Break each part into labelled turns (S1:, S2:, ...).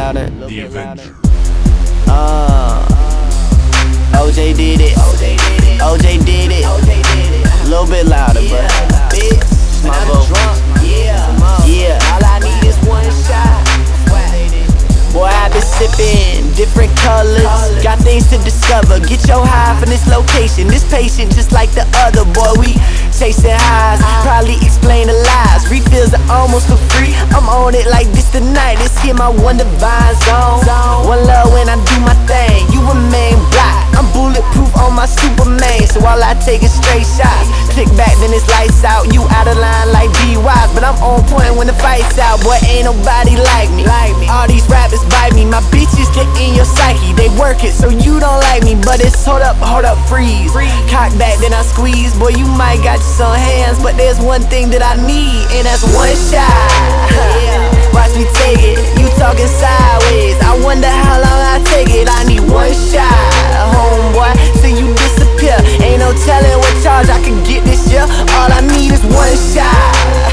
S1: louder.
S2: The Avenger.
S1: OJ did it. OJ did it. A little bit louder, but bitch, my vote. Yeah, all I need is one shot. Boy, I've been sipping different colors. Got things to discover. Get your high from this location. This patient just like the other. Boy, we chasing highs. Probably explain the lies. Refills are almost for free. I'm on it like this tonight. It's here my one divine zone. One love when I do my thing. You remain black. I'm bulletproof on my Superman. So all I take is straight shots. Click back, then it's lights out. You out of line like D-Wise, but I'm on point when the fight's out. Boy, ain't nobody like me. All these rappers bite me. My bitches get in your psyche. They work it so you don't like me, but it's hold up, freeze. Cock back, then I squeeze. Boy, you might got you some hands, but there's one thing that I need, and that's one shot. Watch me take it. You talking sideways. I wonder how long I take it. I need one shot, homeboy, till you disappear. Ain't no telling what charge I can get this year. All I need is one shot.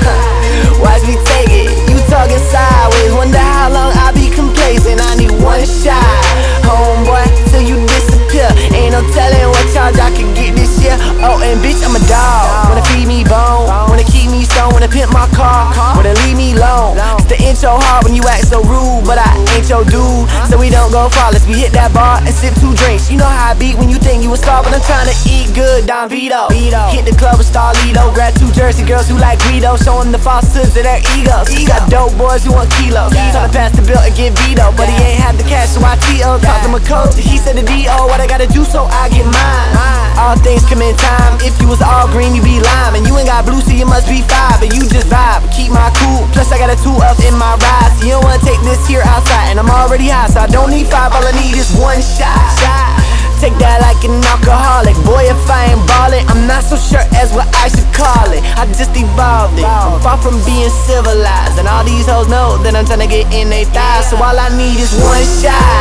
S1: Watch me take it. You talking sideways. Wonder how long I be complacent. I need one shot, homeboy, till you disappear. Ain't no telling what charge I can get this year. Oh, and bitch, I'm a dog. Wanna feed me bone, wanna keep me stoned, wanna pimp my car, wanna leave me alone. It's the intro hard when you act so rude, but I ain't your dude, so we don't go far. Let's we hit that bar and sip 2 drinks. You know how I beat when you think you a star, but I'm trying to eat good. Don Vito. Hit the club with Starlito. Grab 2 Jersey girls who like Guido, showing the falsehoods of their egos. Got dope boys who want kilos. Trying to pass the bill and get veto, but he ain't had the cash, so I T.O. Talked to my coach, he said the D.O. What I gotta do so I get mine. All things come in time. If you was all green, you be lime. And you ain't got blue, so you must be 5. And you just vibe, keep my cool. Plus I got a 2 up in my ride. So you don't wanna take this here outside, and I'm already high, so I don't need 5. All I need is one shot. Take that like an alcoholic. Boy, if I ain't ballin', I'm not so sure as what I should call it. I just evolved it. I'm far from being civilized, and all these hoes know that I'm tryna get in they thighs. So all I need is one shot.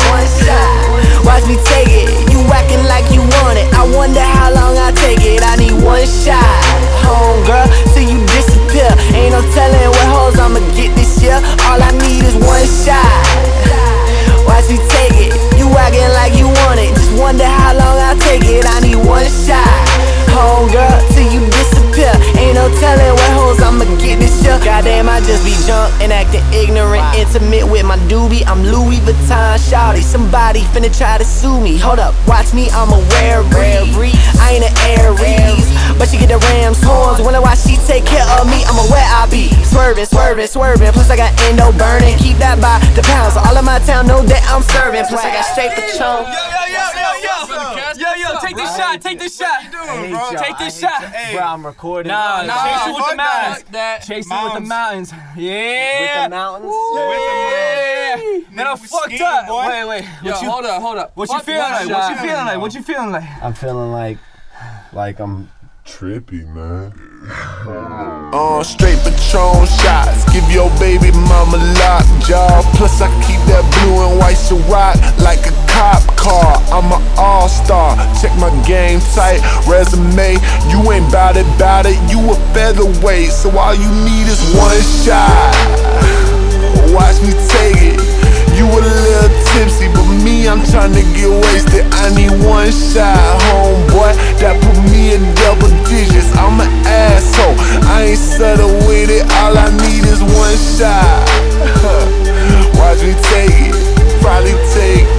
S1: Watch me take it. You acting like you want it. I wonder how long I take it. I need one shot, homegirl, till you disappear. Ain't no telling what hoes I'ma get this year. All I need is one shot. Watch me take it. You acting like you want it. Just wonder how long I take it. I need one shot, homegirl, till you disappear. Ain't no telling what hoes I'ma get this year. Goddamn, I just be drunk and acting ignorant. Intimate with my doobie. I'm Louis Vuitton shawty. Somebody finna try to sue me. Hold up, watch me, I'm a rare breed. I ain't an Aries, but she get the Rams horns. Wonder why she take care of me. I'm a where I be. Swerving. Plus I got endo burning. Keep that by the pounds. So all of my town know that I'm serving. Plus I got straight Patron.
S3: Yo, take this shot. Take this shot. Take this shot.
S1: Bro, I'm recording.
S3: Nah, chase it with the mountains. Chase it with the mountains. Yeah.
S1: With the mountains.
S3: Yeah. Then I'm fucked up. Wait.
S4: Yo, hold up.
S3: What you feeling like? What you feeling like?
S1: I'm feeling like I'm
S2: Trippy, man.
S5: Straight Patron shots. Give your baby mama lockjaw. Plus I keep that blue and white Ciroc like a cop car. I'm an all-star. Check my game tight resume. You ain't bout it. You a featherweight. So all you need is one shot. Watch me take it. You a little tipsy, but me, I'm tryna get wasted. I need one shot, homeboy, that put me in double digits. I'm an asshole, I ain't subtle with it. All I need is one shot. Watch me take it, probably take